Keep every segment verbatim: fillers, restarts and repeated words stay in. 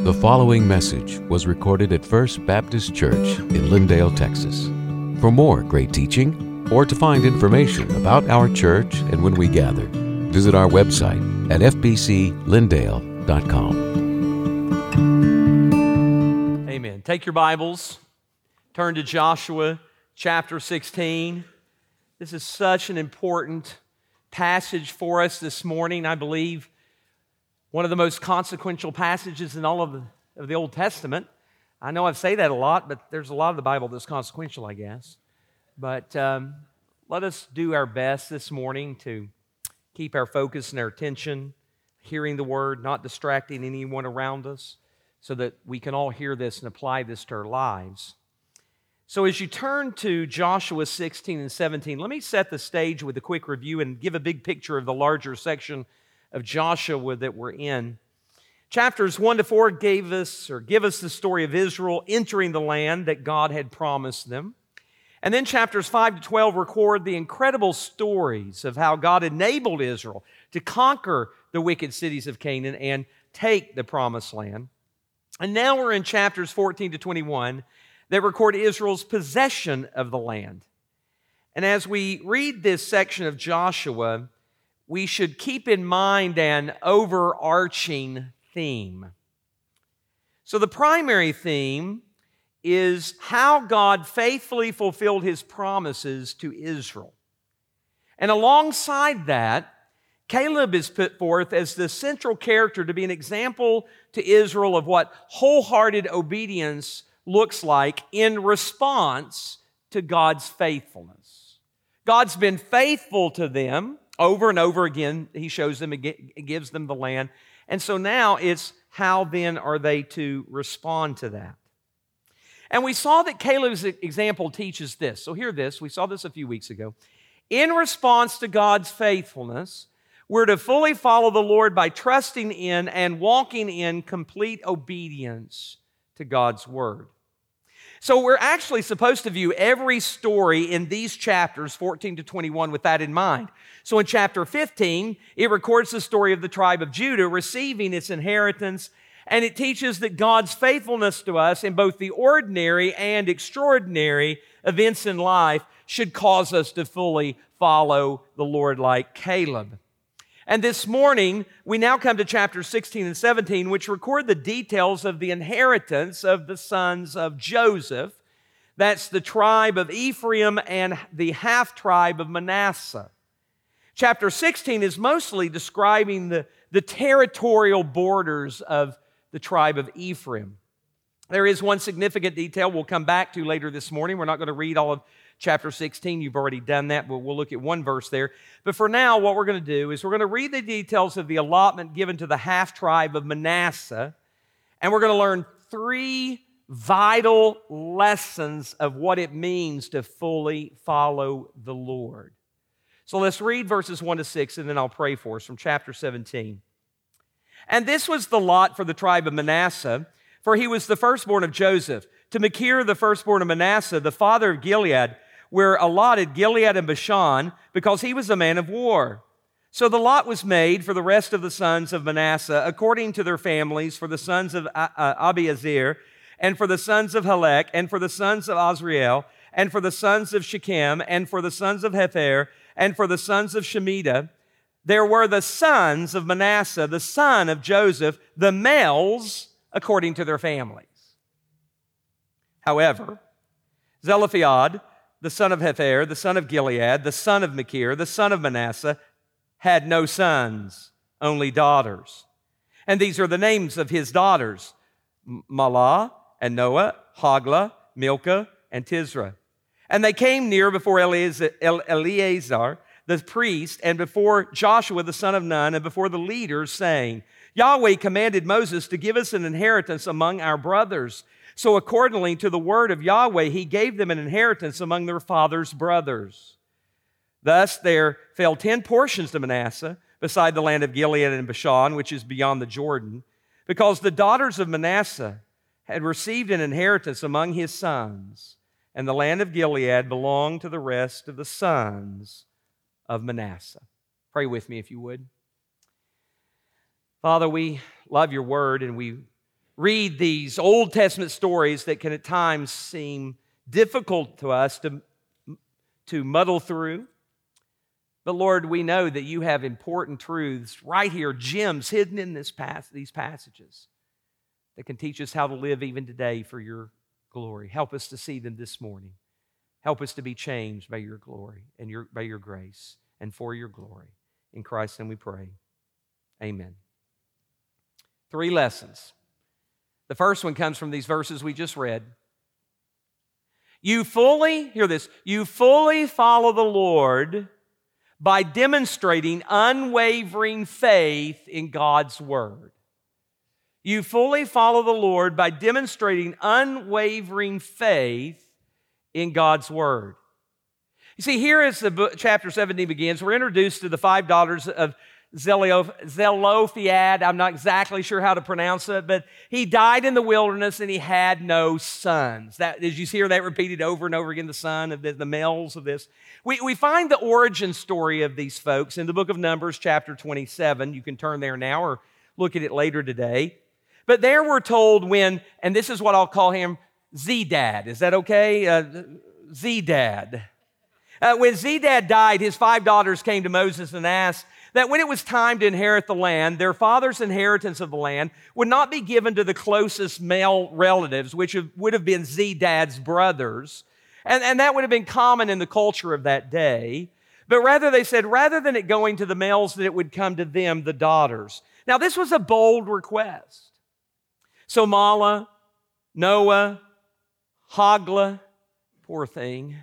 The following message was recorded at First Baptist Church in Lindale, Texas. For more great teaching, or to find information about our church and when we gather, visit our website at f b c lindale dot com. Amen. Take your Bibles, turn to Joshua chapter sixteen. This is such an important passage for us this morning. I believe one of the most consequential passages in all of the, of the Old Testament. I know I say that a lot, but there's a lot of the Bible that's consequential, I guess. But um, let us do our best this morning to keep our focus and our attention, hearing the Word, not distracting anyone around us, so that we can all hear this and apply this to our lives. So as you turn to Joshua sixteen and seventeen, let me set the stage with a quick review and give a big picture of the larger section of Joshua that we're in. Chapters one to four gave us, or give us the story of Israel entering the land that God had promised them. And then chapters five to twelve record the incredible stories of how God enabled Israel to conquer the wicked cities of Canaan and take the promised land. And now we're in chapters fourteen to twenty-one that record Israel's possession of the land. And as we read this section of Joshua, we should keep in mind an overarching theme. So the primary theme is how God faithfully fulfilled His promises to Israel. And alongside that, Caleb is put forth as the central character to be an example to Israel of what wholehearted obedience looks like in response to God's faithfulness. God's been faithful to them over and over again. He shows them and gives them the land. And so now it's how then are they to respond to that? And we saw that Caleb's example teaches this. So hear this. We saw this a few weeks ago. In response to God's faithfulness, we're to fully follow the Lord by trusting in and walking in complete obedience to God's Word. So we're actually supposed to view every story in these chapters, fourteen to twenty-one, with that in mind. So in chapter fifteen, it records the story of the tribe of Judah receiving its inheritance, and it teaches that God's faithfulness to us in both the ordinary and extraordinary events in life should cause us to fully follow the Lord like Caleb. And this morning, we now come to chapters sixteen and seventeen, which record the details of the inheritance of the sons of Joseph. That's the tribe of Ephraim and the half-tribe of Manasseh. Chapter sixteen is mostly describing the, the territorial borders of the tribe of Ephraim. There is one significant detail we'll come back to later this morning. We're not going to read all of chapter sixteen. You've already done that, but we'll look at one verse there. But for now, what we're going to do is we're going to read the details of the allotment given to the half-tribe of Manasseh, and we're going to learn three vital lessons of what it means to fully follow the Lord. So let's read verses one to six, and then I'll pray for us from chapter seventeen. And this was the lot for the tribe of Manasseh, for he was the firstborn of Joseph. To Machir, the firstborn of Manasseh, the father of Gilead, were allotted Gilead and Bashan, because he was a man of war. So the lot was made for the rest of the sons of Manasseh, according to their families, for the sons of Abiezr, and for the sons of Helek, and for the sons of Azriel, and for the sons of Shechem, and for the sons of Hefer, and for the sons of Shemitah. There were the sons of Manasseh, the son of Joseph, the males according to their families. However, Zelophehad, the son of Hefer, the son of Gilead, the son of Machir, the son of Manasseh, had no sons, only daughters. And these are the names of his daughters: Mahlah and Noah, Hoglah, Milcah, and Tisra. And they came near before Eleazar, the priest, and before Joshua, the son of Nun, and before the leaders, saying, Yahweh commanded Moses to give us an inheritance among our brothers. So accordingly to the word of Yahweh, he gave them an inheritance among their father's brothers. Thus there fell ten portions to Manasseh, beside the land of Gilead and Bashan, which is beyond the Jordan, because the daughters of Manasseh had received an inheritance among his sons, and the land of Gilead belonged to the rest of the sons of Manasseh. Pray with me if you would. Father, we love your word, and we read these Old Testament stories that can at times seem difficult to us to, to muddle through. But Lord, we know that you have important truths right here, gems hidden in this pas- these passages that can teach us how to live even today for your glory. Help us to see them this morning. Help us to be changed by your glory and your, by your grace and for your glory. In Christ's name we pray. Amen. Three lessons. The first one comes from these verses we just read. You fully, hear this, you fully follow the Lord by demonstrating unwavering faith in God's Word. You fully follow the Lord by demonstrating unwavering faith in God's Word. You see, here as the book, chapter seventeen begins, we're introduced to the five daughters of Zelophehad. I'm not exactly sure how to pronounce it, but he died in the wilderness and he had no sons. That, did you hear that repeated over and over again, the son of the, the males of this? We, we find the origin story of these folks in the book of Numbers, chapter twenty-seven. You can turn there now or look at it later today. But there we're told when, and this is what I'll call him, Zedad. Is that okay? Uh, Zedad. Uh, when Zedad died, his five daughters came to Moses and asked that when it was time to inherit the land, their father's inheritance of the land would not be given to the closest male relatives, which would have been Zedad's brothers. And, and that would have been common in the culture of that day. But rather, they said, rather than it going to the males, that it would come to them, the daughters. Now, this was a bold request. So Mala, Noah, Hogla, poor thing.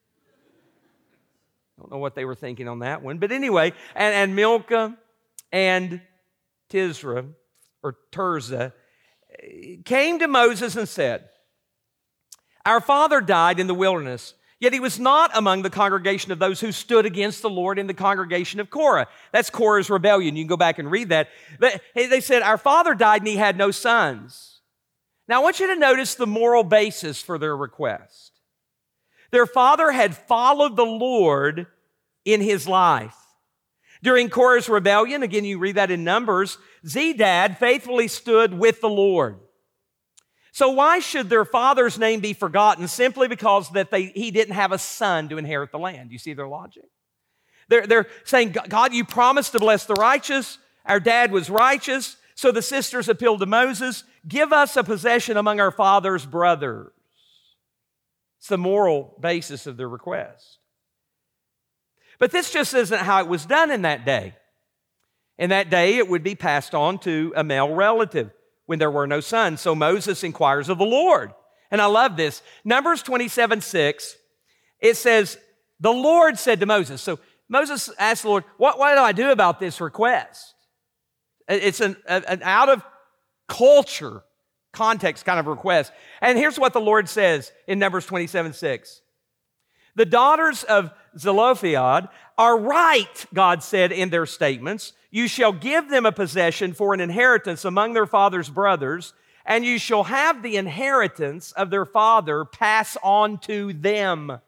Don't know what they were thinking on that one. But anyway, and, and Milcah and Tisra, or Tirzah, came to Moses and said, our father died in the wilderness, yet he was not among the congregation of those who stood against the Lord in the congregation of Korah. That's Korah's rebellion. You can go back and read that. But they said, our father died and he had no sons. Now I want you to notice the moral basis for their request. Their father had followed the Lord in his life. During Korah's rebellion, again, you read that in Numbers, Zedad faithfully stood with the Lord. So why should their father's name be forgotten simply because that they, he didn't have a son to inherit the land? You see their logic? They're, they're saying, God, you promised to bless the righteous. Our dad was righteous. So the sisters appealed to Moses, give us a possession among our father's brothers. It's the moral basis of their request. But this just isn't how it was done in that day. In that day, it would be passed on to a male relative when there were no sons. So Moses inquires of the Lord. And I love this. Numbers twenty-seven six, it says, the Lord said to Moses. So Moses asked the Lord, what, what do I do about this request? It's an, an out of culture context kind of request. And here's what the Lord says in Numbers twenty-seven six. The daughters of Zelophehad are right, God said in their statements. You shall give them a possession for an inheritance among their father's brothers, and you shall have the inheritance of their father pass on to them.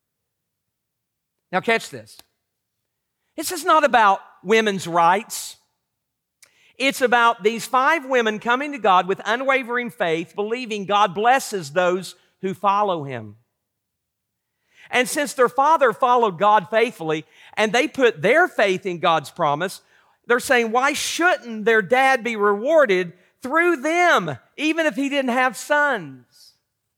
Now catch this. This is not about women's rights. It's about these five women coming to God with unwavering faith, believing God blesses those who follow Him. And since their father followed God faithfully, and they put their faith in God's promise, they're saying, why shouldn't their dad be rewarded through them, even if he didn't have sons?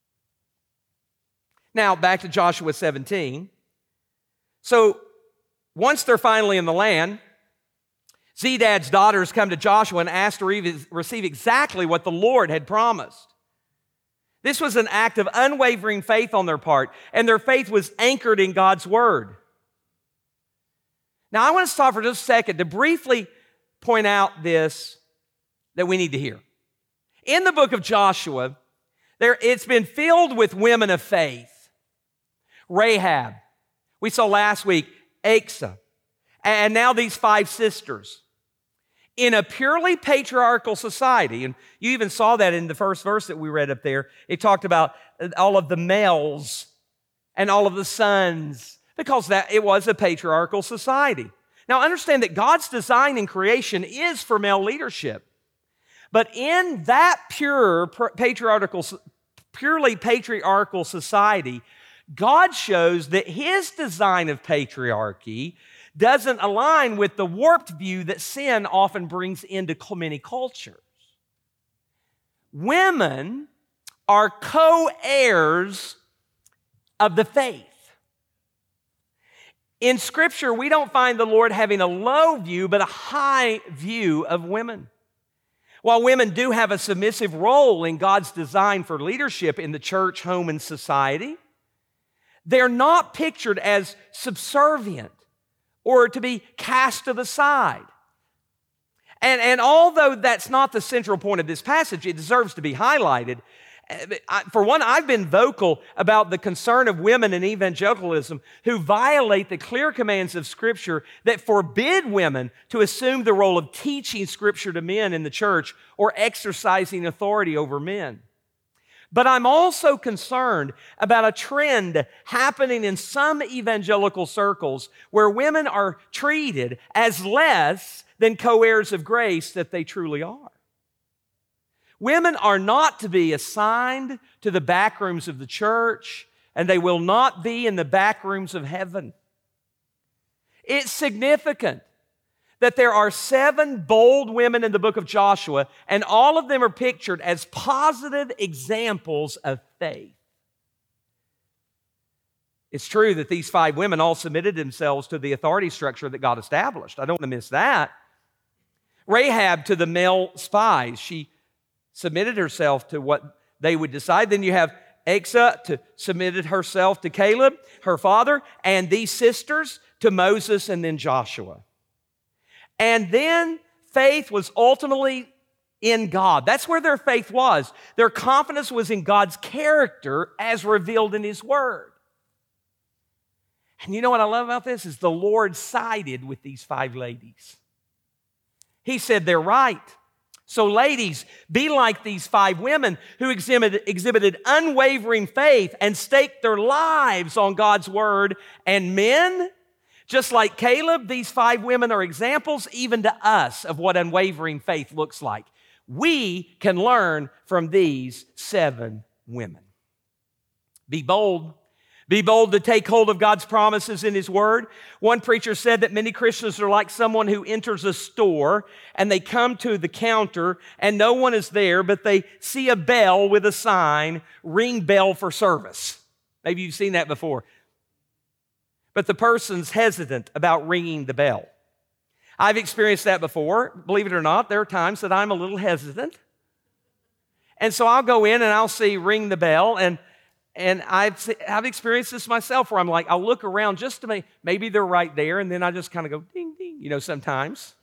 Now, back to Joshua seventeen. So, once they're finally in the land, Zedad's daughters come to Joshua and ask to receive exactly what the Lord had promised. This was an act of unwavering faith on their part, and their faith was anchored in God's Word. Now, I want to stop for just a second to briefly point out this that we need to hear. In the book of Joshua, there, it's been filled with women of faith. Rahab, we saw last week, Asa, and now these five sisters. In a purely patriarchal society, and you even saw that in the first verse that we read up there, it talked about all of the males and all of the sons, because that it was a patriarchal society. Now understand that God's design in creation is for male leadership. But in that pure patriarchal, purely patriarchal society, God shows that His design of patriarchy doesn't align with the warped view that sin often brings into many cultures. Women are co-heirs of the faith. In Scripture, we don't find the Lord having a low view, but a high view of women. While women do have a submissive role in God's design for leadership in the church, home, and society, they're not pictured as subservient or to be cast to the side. And, and although that's not the central point of this passage, it deserves to be highlighted. For one, I've been vocal about the concern of women in evangelicalism who violate the clear commands of Scripture that forbid women to assume the role of teaching Scripture to men in the church or exercising authority over men. But I'm also concerned about a trend happening in some evangelical circles where women are treated as less than co-heirs of grace that they truly are. Women are not to be assigned to the back rooms of the church, and they will not be in the back rooms of heaven. It's significant that there are seven bold women in the book of Joshua, and all of them are pictured as positive examples of faith. It's true that these five women all submitted themselves to the authority structure that God established. I don't want to miss that. Rahab to the male spies, she submitted herself to what they would decide. Then you have Asa to submitted herself to Caleb, her father, and these sisters to Moses and then Joshua. And then faith was ultimately in God. That's where their faith was. Their confidence was in God's character as revealed in His Word. And you know what I love about this is the Lord sided with these five ladies. He said they're right. So ladies, be like these five women who exhibited, exhibited unwavering faith and staked their lives on God's Word. And men, just like Caleb, these five women are examples even to us of what unwavering faith looks like. We can learn from these seven women. Be bold. Be bold to take hold of God's promises in His Word. One preacher said that many Christians are like someone who enters a store and they come to the counter and no one is there, but they see a bell with a sign, "Ring bell for service." Maybe you've seen that before. But the person's hesitant about ringing the bell. I've experienced that before. Believe it or not, there are times that I'm a little hesitant. And so I'll go in and I'll see "Ring the bell," and And I've, I've experienced this myself where I'm like, I'll look around just to make, maybe they're right there, and then I just kind of go ding, ding, you know, sometimes.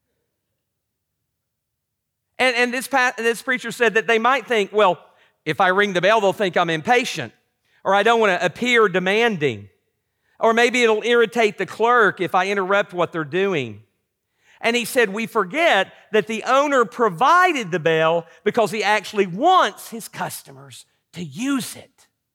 And, and this, this preacher said that they might think, well, if I ring the bell, they'll think I'm impatient, or I don't want to appear demanding, or maybe it'll irritate the clerk if I interrupt what they're doing. And he said, we forget that the owner provided the bell because he actually wants his customers to use it.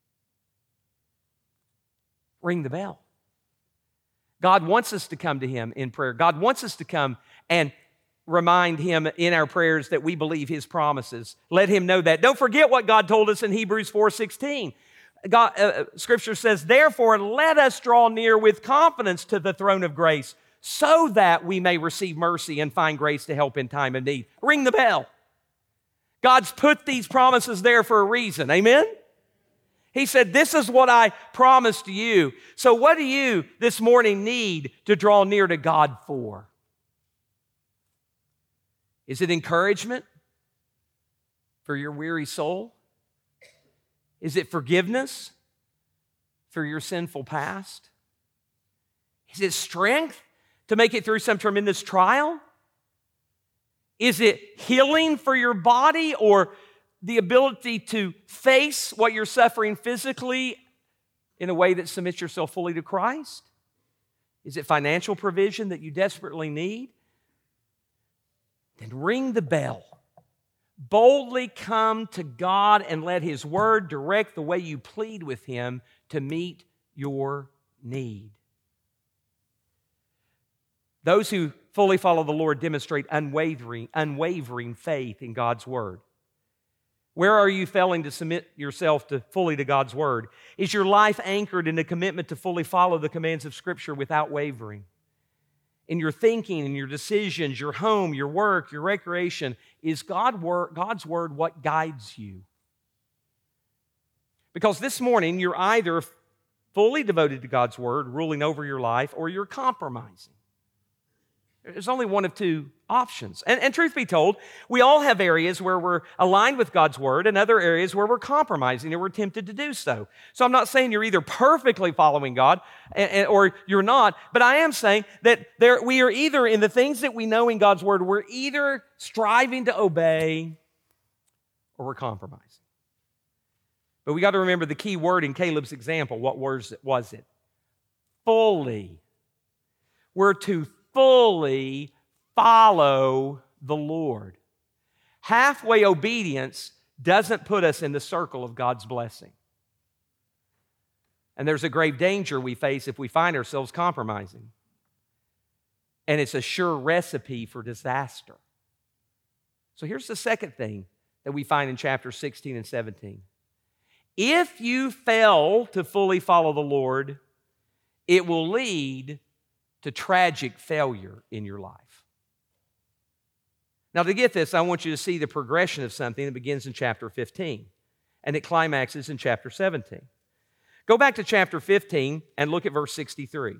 Ring the bell. God wants us to come to Him in prayer. God wants us to come and remind Him in our prayers that we believe His promises. Let Him know that. Don't forget what God told us in Hebrews four sixteen. God, uh, Scripture says, therefore, let us draw near with confidence to the throne of grace so that we may receive mercy and find grace to help in time of need. Ring the bell. God's put these promises there for a reason. Amen? He said, this is what I promised you. So what do you this morning need to draw near to God for? Is it encouragement for your weary soul? Is it forgiveness for your sinful past? Is it strength to make it through some tremendous trial? Is it healing for your body or the ability to face what you're suffering physically in a way that submits yourself fully to Christ? Is it financial provision that you desperately need? Then ring the bell. Boldly come to God and let His Word direct the way you plead with Him to meet your need. Those who fully follow the Lord demonstrate unwavering, unwavering faith in God's Word? Where are you failing to submit yourself to fully to God's Word? Is your life anchored in a commitment to fully follow the commands of Scripture without wavering? In your thinking, in your decisions, your home, your work, your recreation, is God wor- God's Word what guides you? Because this morning, you're either fully devoted to God's Word, ruling over your life, or you're compromising. There's only one of two options. And, and truth be told, we all have areas where we're aligned with God's Word and other areas where we're compromising and we're tempted to do so. So I'm not saying you're either perfectly following God and, and, or you're not, but I am saying that there, we are either, in the things that we know in God's Word, we're either striving to obey or we're compromising. But we got to remember the key word in Caleb's example. What was it? Was it? Fully. We're to fully follow the Lord. Halfway obedience doesn't put us in the circle of God's blessing. And there's a grave danger we face if we find ourselves compromising. And it's a sure recipe for disaster. So here's the second thing that we find in chapter sixteen and seventeen. If you fail to fully follow the Lord, it will lead to tragic failure in your life. Now, to get this, I want you to see the progression of something that begins in chapter fifteen and it climaxes in chapter seventeen. Go back to chapter fifteen and look at verse sixty-three.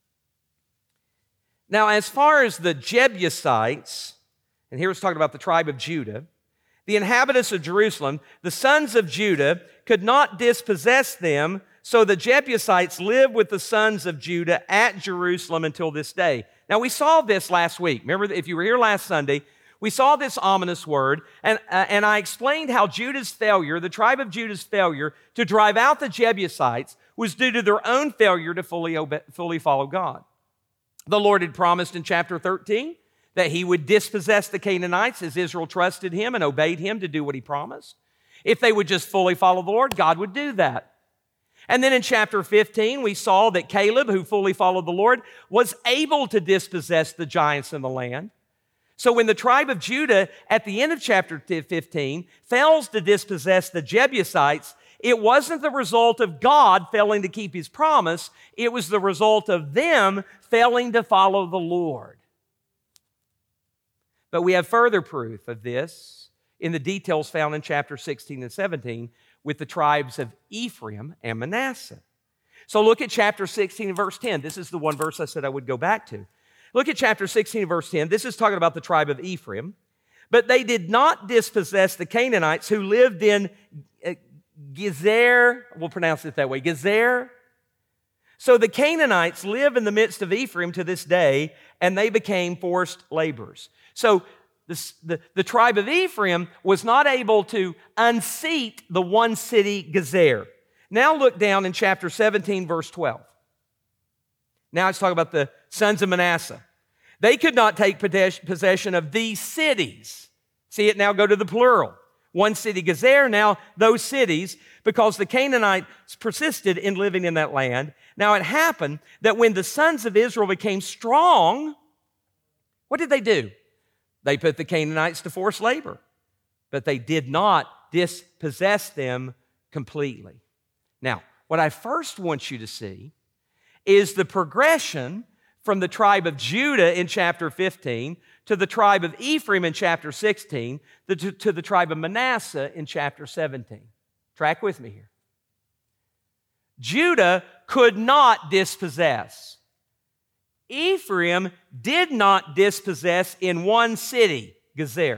Now, as far as the Jebusites, and here it's talking about the tribe of Judah, the inhabitants of Jerusalem, the sons of Judah, could not dispossess them, so the Jebusites live with the sons of Judah at Jerusalem until this day. Now, we saw this last week. Remember, if you were here last Sunday, we saw this ominous word, and, uh, and I explained how Judah's failure, the tribe of Judah's failure to drive out the Jebusites, was due to their own failure to fully, obey, fully follow God. The Lord had promised in chapter thirteen that He would dispossess the Canaanites as Israel trusted Him and obeyed Him to do what He promised. If they would just fully follow the Lord, God would do that. And then in chapter fifteen, we saw that Caleb, who fully followed the Lord, was able to dispossess the giants in the land. So when the tribe of Judah, at the end of chapter fifteen, fails to dispossess the Jebusites, it wasn't the result of God failing to keep His promise. It was the result of them failing to follow the Lord. But we have further proof of this in the details found in chapter sixteen and seventeen with the tribes of Ephraim and Manasseh. So look at chapter sixteen and verse ten. This is the one verse I said I would go back to. Look at chapter sixteen and verse ten. This is talking about the tribe of Ephraim. But they did not dispossess the Canaanites who lived in Gezer. We'll pronounce it that way, Gezer. So the Canaanites live in the midst of Ephraim to this day, and they became forced laborers. So this, the, the tribe of Ephraim was not able to unseat the one city, Gezer. Now look down in chapter seventeen, verse twelve. Now it's talking about the sons of Manasseh. They could not take possession of these cities. See it now go to the plural. One city, Gezer, now those cities, because the Canaanites persisted in living in that land. Now it happened that when the sons of Israel became strong, what did they do? They put the Canaanites to forced labor, but they did not dispossess them completely. Now, what I first want you to see is the progression from the tribe of Judah in chapter fifteen to the tribe of Ephraim in chapter sixteen to, to the tribe of Manasseh in chapter seventeen. Track with me here. Judah could not dispossess. Ephraim did not dispossess in one city, Gezer,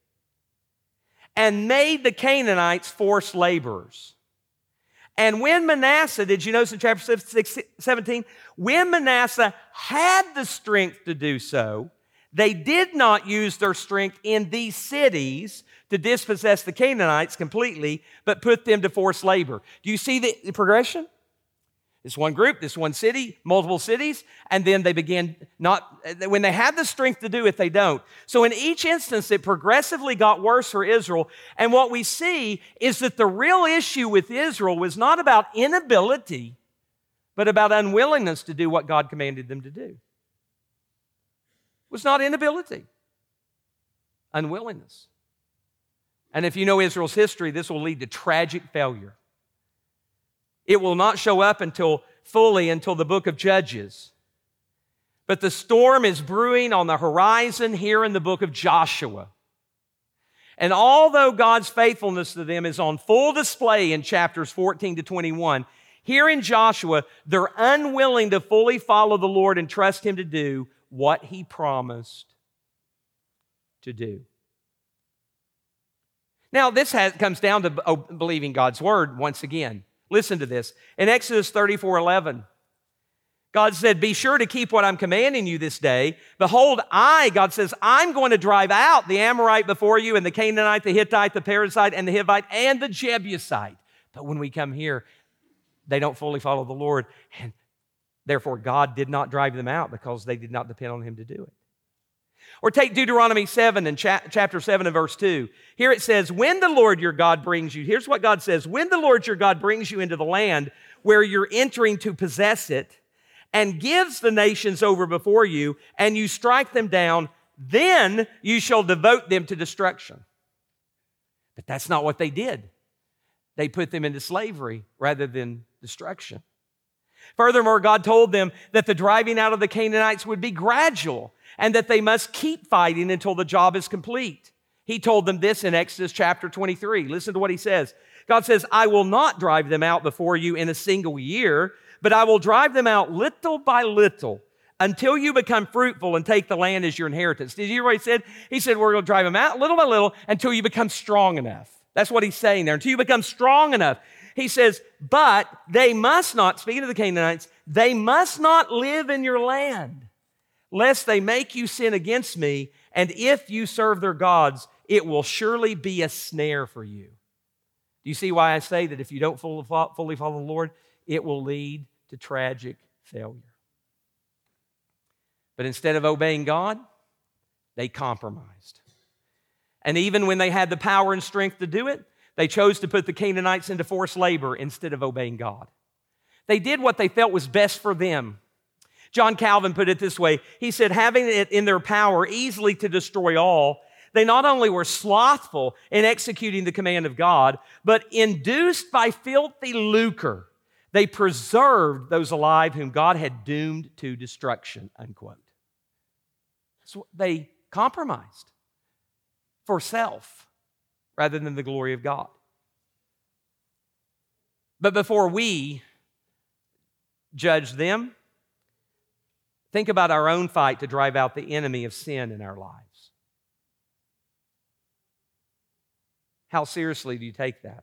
and made the Canaanites forced laborers. And when Manasseh, did you notice in chapter seventeen, when Manasseh had the strength to do so, they did not use their strength in these cities to dispossess the Canaanites completely, but put them to forced labor. Do you see the progression? This one group, this one city, multiple cities, and then they begin not, when they have the strength to do it, they don't. So in each instance, it progressively got worse for Israel. And what we see is that the real issue with Israel was not about inability, but about unwillingness to do what God commanded them to do. was not inability, unwillingness. And if you know Israel's history, this will lead to tragic failure. It will not show up until fully until the book of Judges. But the storm is brewing on the horizon here in the book of Joshua. And although God's faithfulness to them is on full display in chapters fourteen to twenty-one, here in Joshua, they're unwilling to fully follow the Lord and trust Him to do what He promised to do. Now, this has, comes down to believing God's word once again. Listen to this. In Exodus thirty-four eleven, God said, "Be sure to keep what I'm commanding you this day. Behold, I," God says, "I'm going to drive out the Amorite before you, and the Canaanite, the Hittite, the Perizzite, and the Hivite, and the Jebusite." But when we come here, they don't fully follow the Lord, and therefore God did not drive them out because they did not depend on Him to do it. Or take Deuteronomy seven and cha- chapter seven and verse two. Here it says, "When the Lord your God brings you," here's what God says, "When the Lord your God brings you into the land where you're entering to possess it, and gives the nations over before you, and you strike them down, then you shall devote them to destruction." But that's not what they did. They put them into slavery rather than destruction. Furthermore, God told them that the driving out of the Canaanites would be gradual and that they must keep fighting until the job is complete. He told them this in Exodus chapter twenty-three. Listen to what He says. God says, "I will not drive them out before you in a single year, but I will drive them out little by little until you become fruitful and take the land as your inheritance." Did you hear what He said? He said, we're going to drive them out little by little until you become strong enough. That's what He's saying there. Until you become strong enough. He says, "But they must not," speaking of the Canaanites, "they must not live in your land, lest they make you sin against me, and if you serve their gods, it will surely be a snare for you." Do you see why I say that if you don't fully follow the Lord, it will lead to tragic failure? But instead of obeying God, they compromised. And even when they had the power and strength to do it, they chose to put the Canaanites into forced labor instead of obeying God. They did what they felt was best for them. John Calvin put it this way. He said, having it in their power easily to destroy all, they not only were slothful in executing the command of God, but induced by filthy lucre, they preserved those alive whom God had doomed to destruction, unquote. So they compromised for self rather than the glory of God. But before we judge them, think about our own fight to drive out the enemy of sin in our lives. How seriously do you take that?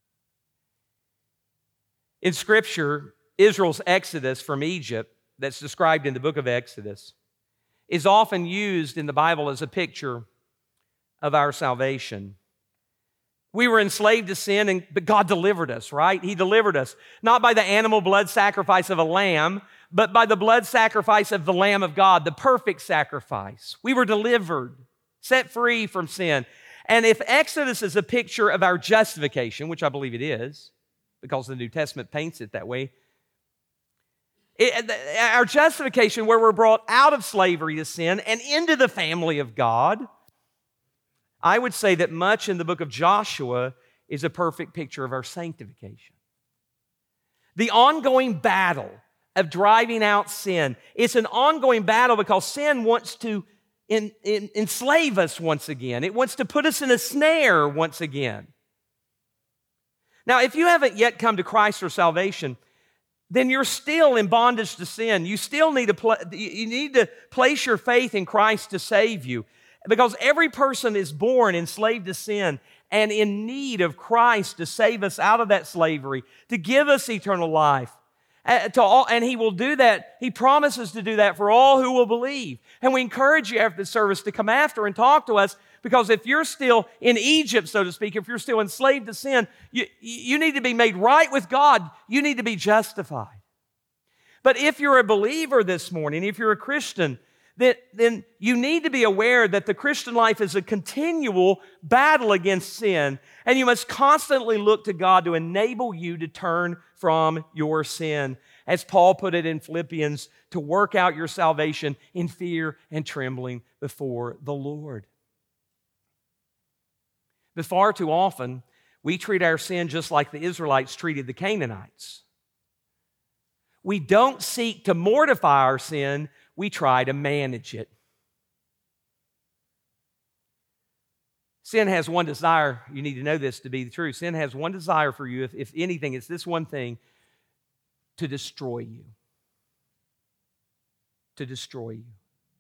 In Scripture, Israel's exodus from Egypt, that's described in the book of Exodus, is often used in the Bible as a picture of our salvation. We were enslaved to sin, and, but God delivered us, right? He delivered us, not by the animal blood sacrifice of a lamb, but by the blood sacrifice of the Lamb of God, the perfect sacrifice. We were delivered, set free from sin. And if Exodus is a picture of our justification, which I believe it is, because the New Testament paints it that way, it, our justification, where we're brought out of slavery to sin and into the family of God, I would say that much in the book of Joshua is a perfect picture of our sanctification. The ongoing battle of driving out sin, it's an ongoing battle because sin wants to in, in, enslave us once again. It wants to put us in a snare once again. Now, if you haven't yet come to Christ for salvation, then you're still in bondage to sin. You still need to pl- you need to place your faith in Christ to save you. Because every person is born enslaved to sin and in need of Christ to save us out of that slavery, to give us eternal life. Uh, to all, and He will do that. He promises to do that for all who will believe. And we encourage you after the service to come after and talk to us, because if you're still in Egypt, so to speak, if you're still enslaved to sin, you, you need to be made right with God. You need to be justified. But if you're a believer this morning, if you're a Christian, That, then you need to be aware that the Christian life is a continual battle against sin, and you must constantly look to God to enable you to turn from your sin. as Paul put it in Philippians, to work out your salvation in fear and trembling before the Lord. But far too often, we treat our sin just like the Israelites treated the Canaanites. We don't seek to mortify our sin, we try to manage it. Sin has one desire, you need to know this to be the truth. Sin has one desire for you, if, if anything, it's this one thing, to destroy you. To destroy you.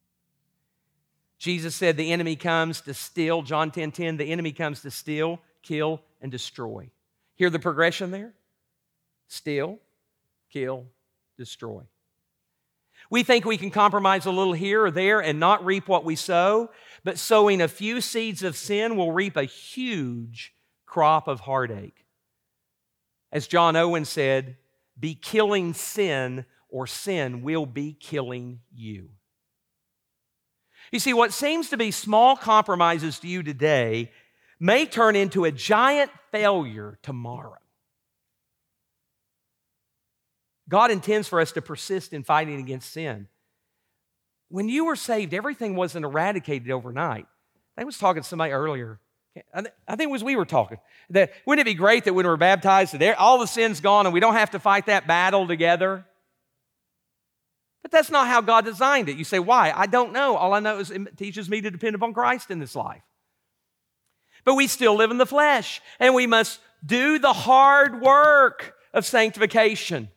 Jesus said the enemy comes to steal, John ten ten, the enemy comes to steal, kill, and destroy. Hear the progression there? Steal, kill, destroy. We think we can compromise a little here or there and not reap what we sow, but sowing a few seeds of sin will reap a huge crop of heartache. As John Owen said, be killing sin or sin will be killing you. You see, what seems to be small compromises to you today may turn into a giant failure tomorrow. God intends for us to persist in fighting against sin. When you were saved, everything wasn't eradicated overnight. I was talking to somebody earlier. I think it was we were talking. That, wouldn't it be great that when we're baptized, that all the sin's gone and we don't have to fight that battle together? But that's not how God designed it. You say, why? I don't know. All I know is it teaches me to depend upon Christ in this life. But we still live in the flesh, and we must do the hard work of sanctification.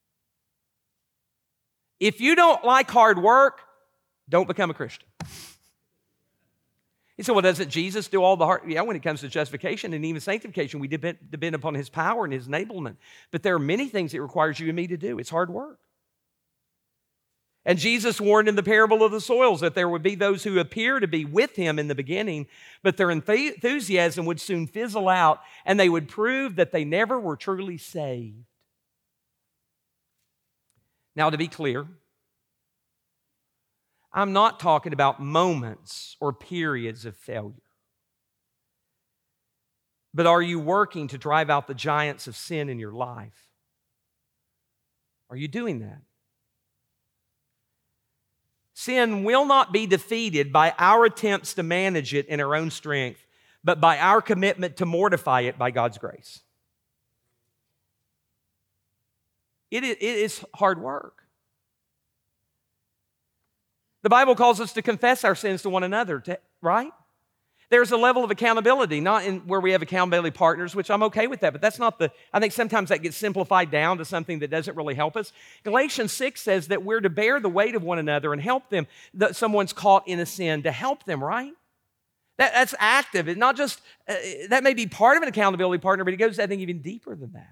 If you don't like hard work, don't become a Christian. You say, well, doesn't Jesus do all the hard? Yeah, when it comes to justification and even sanctification, we depend, depend upon His power and His enablement. But there are many things it requires you and me to do. It's hard work. And Jesus warned in the parable of the soils that there would be those who appear to be with Him in the beginning, but their enthusiasm would soon fizzle out, and they would prove that they never were truly saved. Now, to be clear, I'm not talking about moments or periods of failure. But are you working to drive out the giants of sin in your life? Are you doing that? Sin will not be defeated by our attempts to manage it in our own strength, but by our commitment to mortify it by God's grace. It is hard work. The Bible calls us to confess our sins to one another, right? There's a level of accountability, not in where we have accountability partners, which I'm okay with that, but that's not the, I think sometimes that gets simplified down to something that doesn't really help us. Galatians six says that we're to bear the weight of one another and help them, that someone's caught in a sin, to help them, right? That, that's active. It's not just, uh, that may be part of an accountability partner, but it goes, I think, even deeper than that.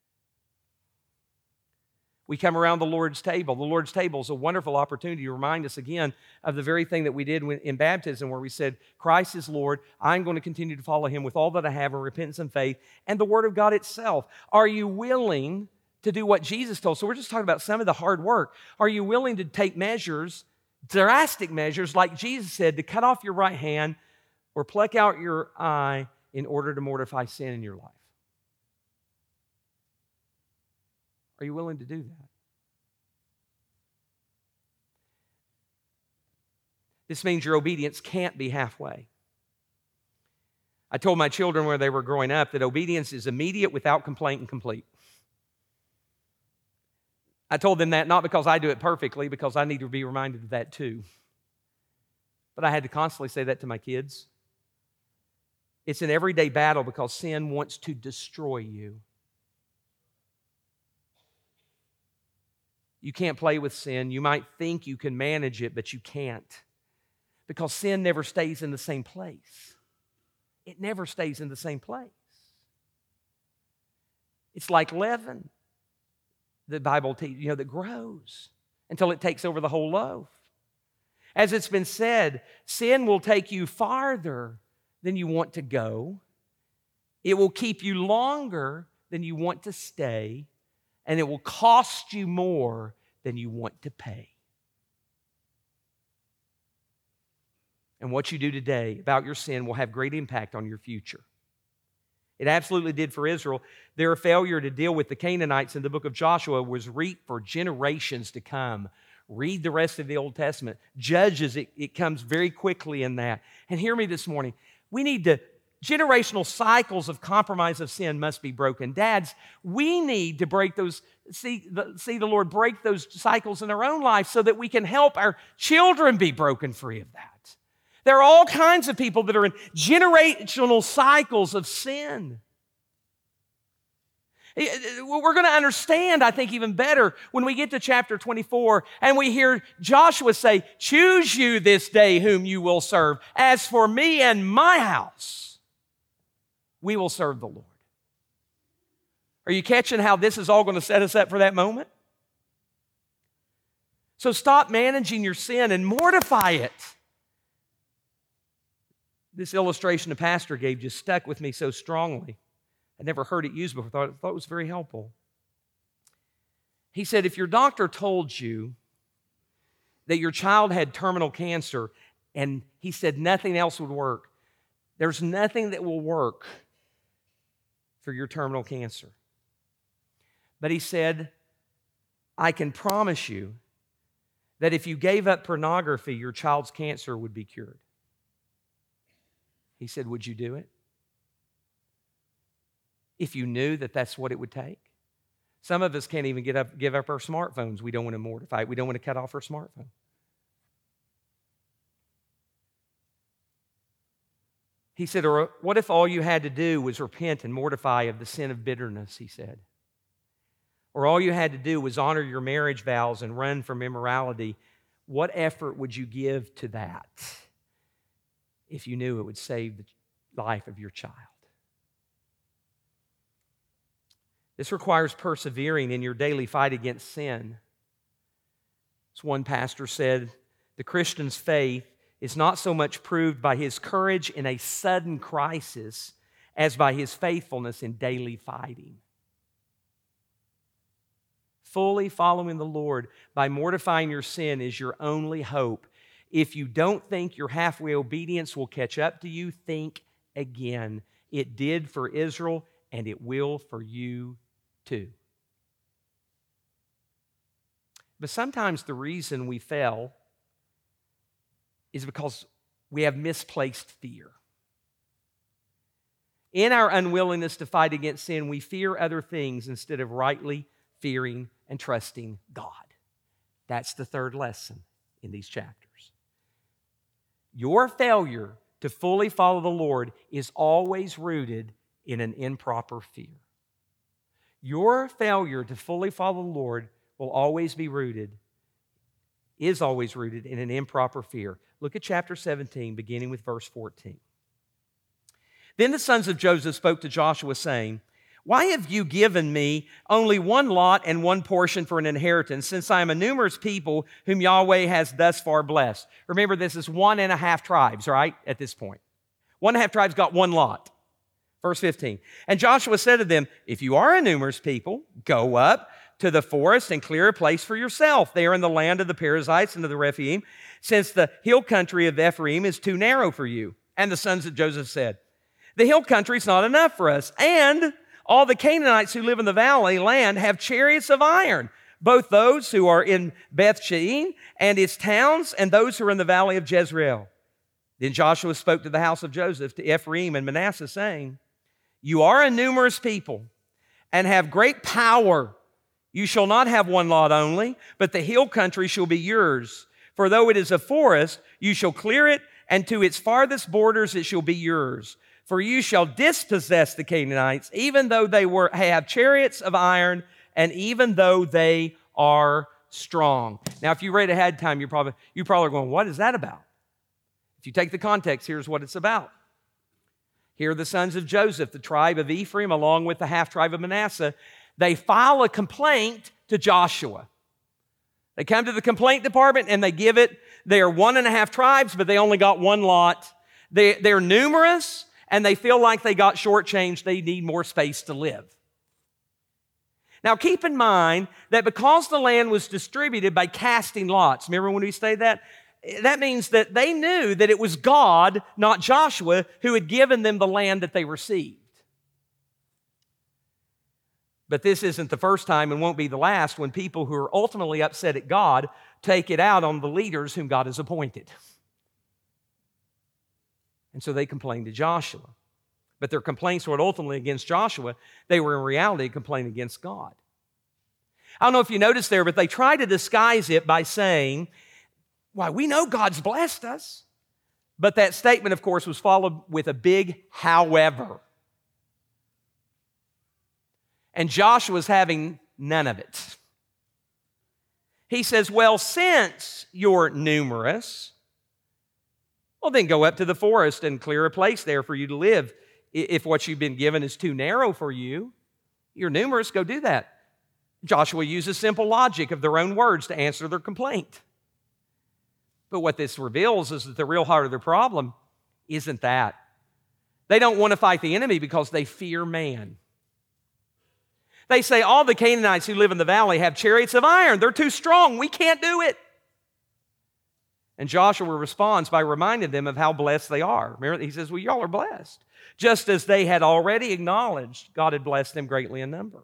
We come around the Lord's table. The Lord's table is a wonderful opportunity to remind us again of the very thing that we did in baptism, where we said, Christ is Lord. I'm going to continue to follow Him with all that I have in repentance and faith and the Word of God itself. Are you willing to do what Jesus told? So we're just talking about some of the hard work. Are you willing to take measures, drastic measures, like Jesus said, to cut off your right hand or pluck out your eye in order to mortify sin in your life? Are you willing to do that? This means your obedience can't be halfway. I told my children when they were growing up that obedience is immediate, without complaint, and complete. I told them that not because I do it perfectly, because I need to be reminded of that too. But I had to constantly say that to my kids. It's an everyday battle because sin wants to destroy you. You can't play with sin. You might think you can manage it, but you can't. Because sin never stays in the same place. It never stays in the same place. It's like leaven, the Bible teaches, you know, that grows until it takes over the whole loaf. As it's been said, sin will take you farther than you want to go. It will keep you longer than you want to stay. And it will cost you more than you want to pay. And what you do today about your sin will have great impact on your future. It absolutely did for Israel. Their failure to deal with the Canaanites in the book of Joshua was reaped for generations to come. Read the rest of the Old Testament. Judges, it, it comes very quickly in that. And hear me this morning. We need to, generational cycles of compromise of sin must be broken. Dads, we need to break those, see the, see the Lord break those cycles in our own life so that we can help our children be broken free of that. There are all kinds of people that are in generational cycles of sin. We're going to understand, I think, even better when we get to chapter twenty-four and we hear Joshua say, "Choose you this day whom you will serve. As for me and my house, we will serve the Lord." Are you catching how this is all going to set us up for that moment? So stop managing your sin and mortify it. This illustration the pastor gave just stuck with me so strongly. I'd never heard it used before. I thought, I thought it was very helpful. He said, if your doctor told you that your child had terminal cancer and he said nothing else would work, there's nothing that will work for your terminal cancer. But he said, I can promise you that if you gave up pornography, your child's cancer would be cured. He said, would you do it? If you knew that that's what it would take? Some of us can't even get up, give up our smartphones. We don't want to mortify it. We don't want to cut off our smartphone. He said, or what if all you had to do was repent and mortify of the sin of bitterness, he said. Or all you had to do was honor your marriage vows and run from immorality. What effort would you give to that if you knew it would save the life of your child? This requires persevering in your daily fight against sin. As one pastor said, the Christian's faith is not so much proved by his courage in a sudden crisis as by his faithfulness in daily fighting. Fully following the Lord by mortifying your sin is your only hope. If you don't think your halfway obedience will catch up to you, think again. It did for Israel, and it will for you too. But sometimes the reason we fail is because we have misplaced fear. In our unwillingness to fight against sin, we fear other things instead of rightly fearing and trusting God. That's the third lesson in these chapters. Your failure to fully follow the Lord is always rooted in an improper fear. Your failure to fully follow the Lord will always be rooted, is always rooted in an improper fear. Look at chapter seventeen, beginning with verse fourteen. Then the sons of Joseph spoke to Joshua, saying, why have you given me only one lot and one portion for an inheritance, since I am a numerous people whom Yahweh has thus far blessed? Remember, this is one and a half tribes, right, at this point. One and a half tribes got one lot. Verse fifteen. And Joshua said to them, if you are a numerous people, go up to the forest and clear a place for yourself there in the land of the Perizzites and of the Rephaim, since the hill country of Ephraim is too narrow for you. And the sons of Joseph said, the hill country is not enough for us, and all the Canaanites who live in the valley land have chariots of iron, both those who are in Beth Shean and its towns, and those who are in the valley of Jezreel. Then Joshua spoke to the house of Joseph, to Ephraim and Manasseh, saying, you are a numerous people and have great power. You shall not have one lot only, but the hill country shall be yours. For though it is a forest, you shall clear it, and to its farthest borders it shall be yours. For you shall dispossess the Canaanites, even though they were, have chariots of iron, and even though they are strong. Now, if you read ahead of time, you're probably, you probably are going, what is that about? If you take the context, here's what it's about. Here are the sons of Joseph, the tribe of Ephraim, along with the half-tribe of Manasseh. They file a complaint to Joshua. They come to the complaint department and they give it. They are one and a half tribes, but they only got one lot. They, they're numerous, and they feel like they got shortchanged. They need more space to live. Now, keep in mind that because the land was distributed by casting lots, remember when we studied that? That means that they knew that it was God, not Joshua, who had given them the land that they received. But this isn't the first time and won't be the last when people who are ultimately upset at God take it out on the leaders whom God has appointed. And so they complained to Joshua. But their complaints weren't ultimately against Joshua. They were in reality a complaint against God. I don't know if you noticed there, but they tried to disguise it by saying, why, we know God's blessed us. But that statement, of course, was followed with a big however. And Joshua's having none of it. He says, well, since you're numerous, well, then go up to the forest and clear a place there for you to live. If what you've been given is too narrow for you, you're numerous, go do that. Joshua uses simple logic of their own words to answer their complaint. But what this reveals is that the real heart of their problem isn't that. They don't want to fight the enemy because they fear man. They say all the Canaanites who live in the valley have chariots of iron. They're too strong. We can't do it. And Joshua responds by reminding them of how blessed they are. Remember, he says, well, y'all are blessed. Just as they had already acknowledged God had blessed them greatly in number.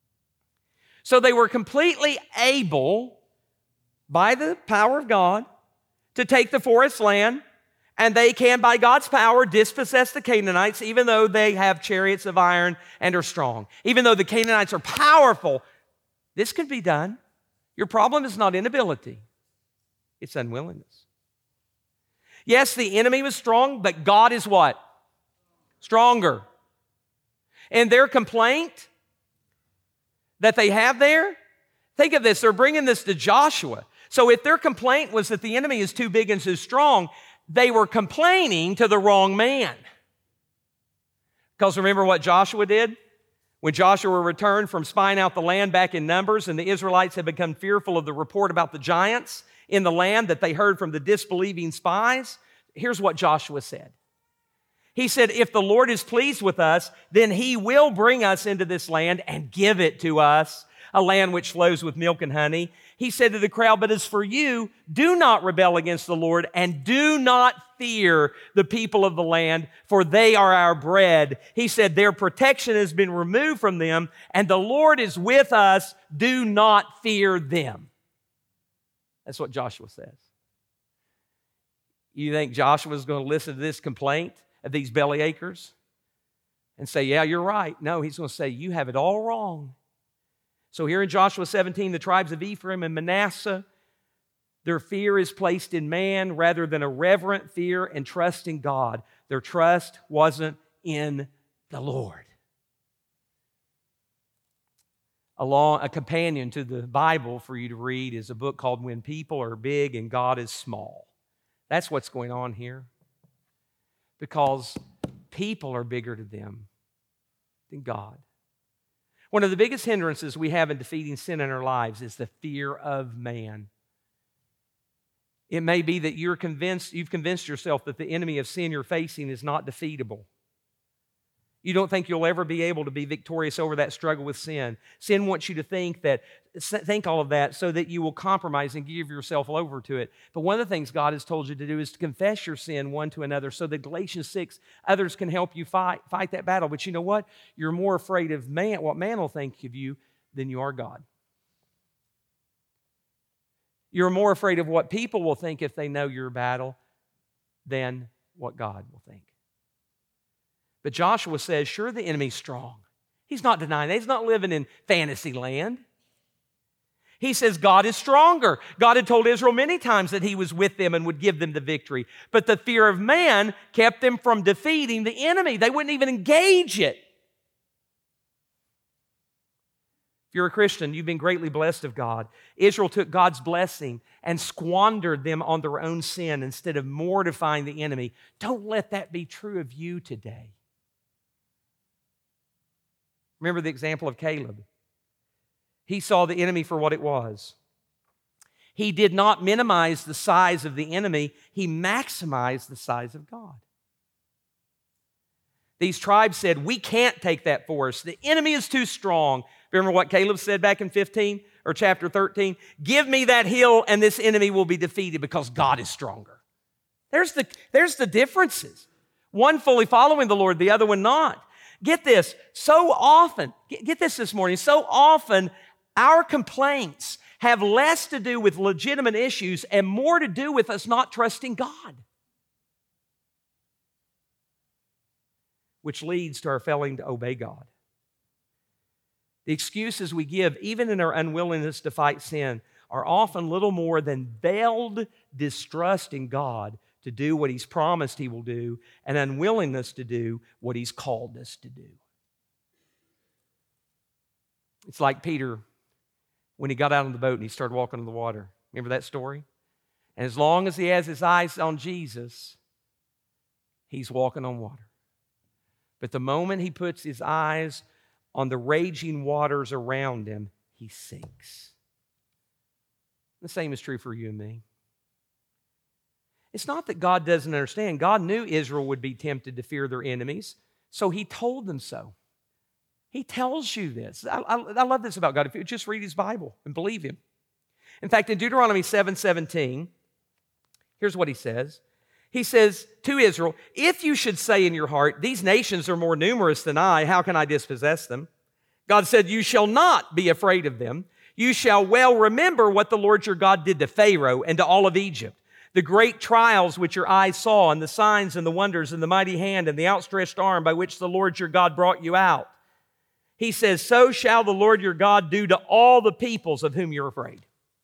So they were completely able, by the power of God, to take the forest land, and they can, by God's power, dispossess the Canaanites, even though they have chariots of iron and are strong. Even though the Canaanites are powerful, this can be done. Your problem is not inability. It's unwillingness. Yes, the enemy was strong, but God is what? Stronger. And their complaint that they have there, think of this, they're bringing this to Joshua. So if their complaint was that the enemy is too big and too strong, they were complaining to the wrong man. Because remember what Joshua did? When Joshua returned from spying out the land back in Numbers, and the Israelites had become fearful of the report about the giants in the land that they heard from the disbelieving spies, here's what Joshua said. He said, if the Lord is pleased with us, then He will bring us into this land and give it to us, a land which flows with milk and honey. He said to the crowd, but as for you, do not rebel against the Lord and do not fear the people of the land, for they are our bread. He said, their protection has been removed from them, and the Lord is with us. Do not fear them. That's what Joshua says. You think Joshua's going to listen to this complaint of these bellyachers and say, yeah, you're right? No, he's going to say, you have it all wrong. So here in Joshua seventeen, the tribes of Ephraim and Manasseh, their fear is placed in man rather than a reverent fear and trust in God. Their trust wasn't in the Lord. Along, a companion to the Bible for you to read is a book called When People Are Big and God is Small. That's what's going on here. Because people are bigger to them than God. One of the biggest hindrances we have in defeating sin in our lives is the fear of man. It may be that you're convinced, you've convinced yourself that the enemy of sin you're facing is not defeatable. You don't think you'll ever be able to be victorious over that struggle with sin. Sin wants you to think that, think all of that so that you will compromise and give yourself over to it. But one of the things God has told you to do is to confess your sin one to another so that Galatians six, others can help you fight, fight that battle. But you know what? You're more afraid of man, what man will think of you than you are God. You're more afraid of what people will think if they know your battle than what God will think. But Joshua says, sure, the enemy's strong. He's not denying that. He's not living in fantasy land. He says God is stronger. God had told Israel many times that He was with them and would give them the victory. But the fear of man kept them from defeating the enemy. They wouldn't even engage it. If you're a Christian, you've been greatly blessed of God. Israel took God's blessing and squandered them on their own sin instead of mortifying the enemy. Don't let that be true of you today. Remember the example of Caleb. He saw the enemy for what it was. He did not minimize the size of the enemy. He maximized the size of God. These tribes said, we can't take that forest. The enemy is too strong. Remember what Caleb said back in fifteen or chapter thirteen? Give me that hill and this enemy will be defeated because God is stronger. There's the, there's the differences. One fully following the Lord, the other one not. Get this, so often, get, get this this morning, so often our complaints have less to do with legitimate issues and more to do with us not trusting God, which leads to our failing to obey God. The excuses we give, even in our unwillingness to fight sin, are often little more than veiled distrust in God to do what He's promised He will do and unwillingness to do what He's called us to do. It's like Peter when he got out on the boat and he started walking on the water. Remember that story? And as long as he has his eyes on Jesus, he's walking on water. But the moment he puts his eyes on the raging waters around him, he sinks. The same is true for you and me. It's not that God doesn't understand. God knew Israel would be tempted to fear their enemies, so He told them so. He tells you this. I, I, I love this about God. If you just read His Bible and believe Him. In fact, in Deuteronomy seven seventeen, here's what He says. He says to Israel, if you should say in your heart, these nations are more numerous than I, how can I dispossess them? God said, you shall not be afraid of them. You shall well remember what the Lord your God did to Pharaoh and to all of Egypt, the great trials which your eyes saw, and the signs and the wonders and the mighty hand and the outstretched arm by which the Lord your God brought you out. He says, so shall the Lord your God do to all the peoples of whom you're afraid.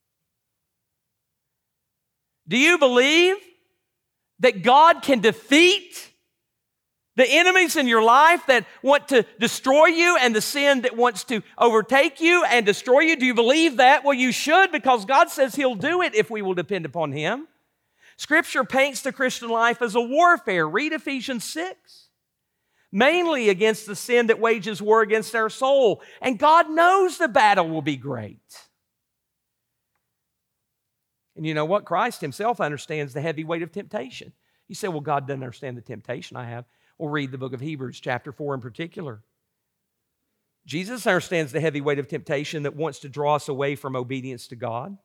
Do you believe that God can defeat the enemies in your life that want to destroy you and the sin that wants to overtake you and destroy you? Do you believe that? Well, you should, because God says He'll do it if we will depend upon Him. Scripture paints the Christian life as a warfare. Read Ephesians six. Mainly against the sin that wages war against our soul. And God knows the battle will be great. And you know what? Christ Himself understands the heavy weight of temptation. You say, well, God doesn't understand the temptation I have. Well, read the book of Hebrews, chapter four in particular. Jesus understands the heavy weight of temptation that wants to draw us away from obedience to God.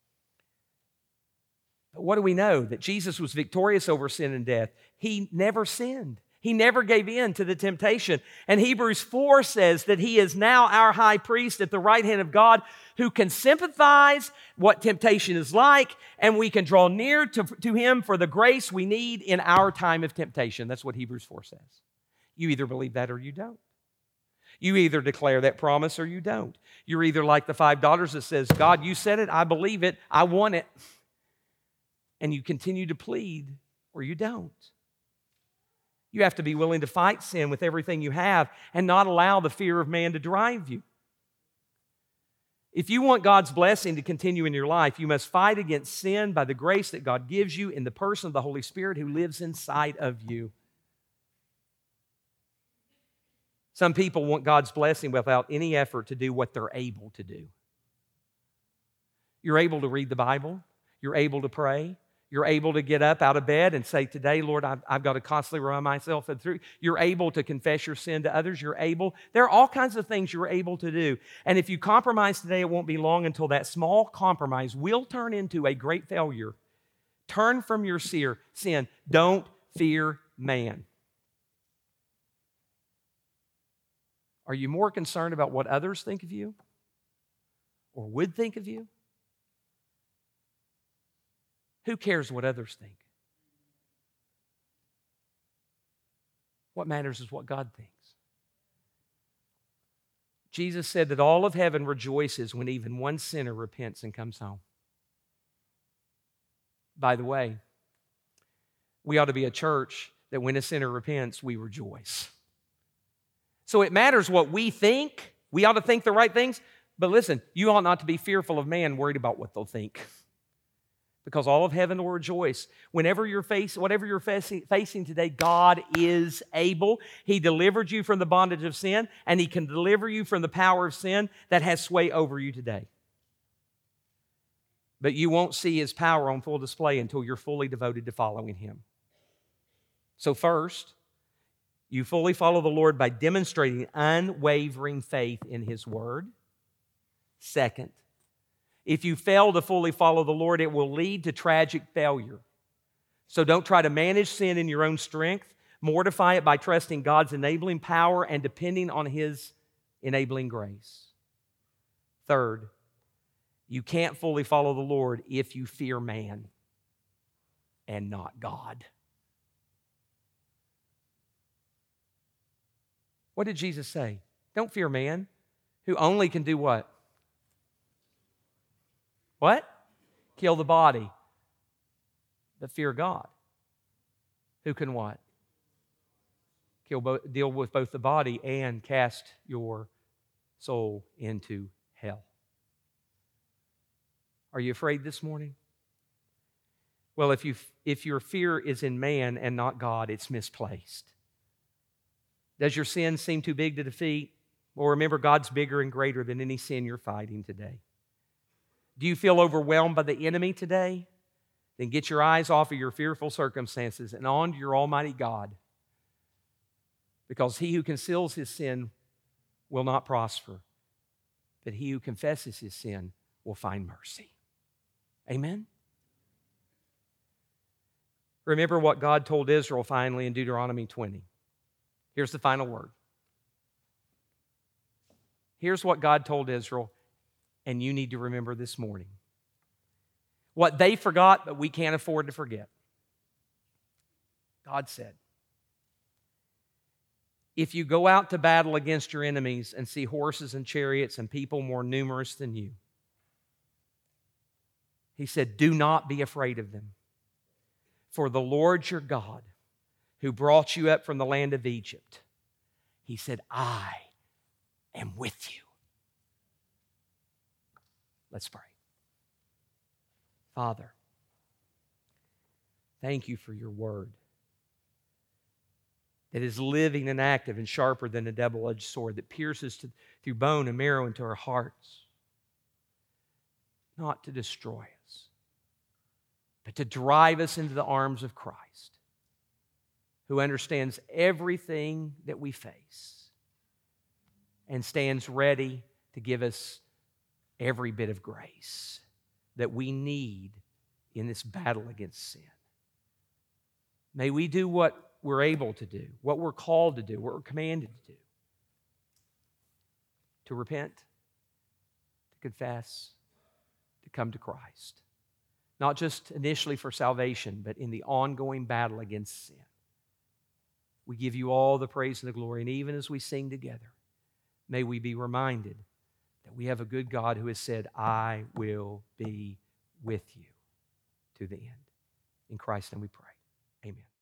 But what do we know? That Jesus was victorious over sin and death. He never sinned. He never gave in to the temptation. And Hebrews four says that He is now our high priest at the right hand of God, who can sympathize what temptation is like, and we can draw near to, to Him for the grace we need in our time of temptation. That's what Hebrews four says. You either believe that or you don't. You either declare that promise or you don't. You're either like the five daughters that says, God, you said it, I believe it, I want it. And you continue to plead, or you don't. You have to be willing to fight sin with everything you have and not allow the fear of man to drive you. If you want God's blessing to continue in your life, you must fight against sin by the grace that God gives you in the person of the Holy Spirit who lives inside of you. Some people want God's blessing without any effort to do what they're able to do. You're able to read the Bible. You're able to pray. You're able to get up out of bed and say, today, Lord, I've, I've got to constantly remind myself of through. You're able to confess your sin to others. You're able. There are all kinds of things you're able to do. And if you compromise today, it won't be long until that small compromise will turn into a great failure. Turn from your sin. Don't fear man. Are you more concerned about what others think of you or would think of you? Who cares what others think? What matters is what God thinks. Jesus said that all of heaven rejoices when even one sinner repents and comes home. By the way, we ought to be a church that when a sinner repents, we rejoice. So it matters what we think. We ought to think the right things. But listen, you ought not to be fearful of man, worried about what they'll think. Because all of heaven will rejoice. Whenever you're facing, whatever you're facing, facing today, God is able. He delivered you from the bondage of sin, and He can deliver you from the power of sin that has sway over you today. But you won't see His power on full display until you're fully devoted to following Him. So first, you fully follow the Lord by demonstrating unwavering faith in His Word. Second, if you fail to fully follow the Lord, it will lead to tragic failure. So don't try to manage sin in your own strength. Mortify it by trusting God's enabling power and depending on His enabling grace. Third, you can't fully follow the Lord if you fear man and not God. What did Jesus say? Don't fear man, who only can do what? What? Kill the body. But fear God, who can what? Kill both, deal with both the body and cast your soul into hell. Are you afraid this morning? Well, if you if your fear is in man and not God, it's misplaced. Does your sin seem too big to defeat? Well, remember, God's bigger and greater than any sin you're fighting today. Do you feel overwhelmed by the enemy today? Then get your eyes off of your fearful circumstances and on to your almighty God. Because he who conceals his sin will not prosper, but he who confesses his sin will find mercy. Amen? Remember what God told Israel finally in Deuteronomy twenty. Here's the final word. Here's what God told Israel, and you need to remember this morning. What they forgot, but we can't afford to forget. God said, if you go out to battle against your enemies and see horses and chariots and people more numerous than you, He said, do not be afraid of them. For the Lord your God, who brought you up from the land of Egypt, He said, I am with you. Let's pray. Father, thank you for your word that is living and active and sharper than a double-edged sword that pierces to, through bone and marrow into our hearts, not to destroy us, but to drive us into the arms of Christ, who understands everything that we face and stands ready to give us every bit of grace that we need in this battle against sin. May we do what we're able to do, what we're called to do, what we're commanded to do. To repent, to confess, to come to Christ. Not just initially for salvation, but in the ongoing battle against sin. We give you all the praise and the glory, and even as we sing together, may we be reminded that we have a good God who has said, I will be with you to the end. In Christ's name we pray. Amen.